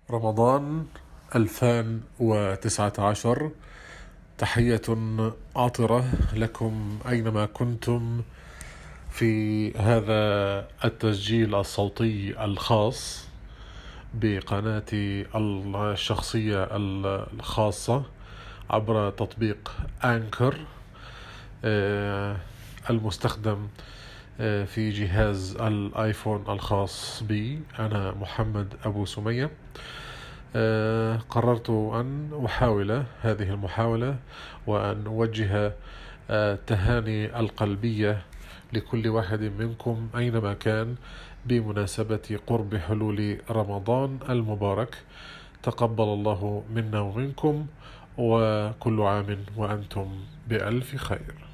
رمضان 2019. تحية عطرة لكم أينما كنتم في هذا التسجيل الصوتي الخاص بقناتي الشخصية الخاصة عبر تطبيق أنكر المستخدم في جهاز الآيفون الخاص بي. أنا محمد أبو سمية. قررت أن أحاول هذه المحاولة وأن أوجه تهاني القلبية لكل واحد منكم أينما كان بمناسبة قرب حلول رمضان المبارك. تقبل الله منا ومنكم، وكل عام وأنتم بألف خير.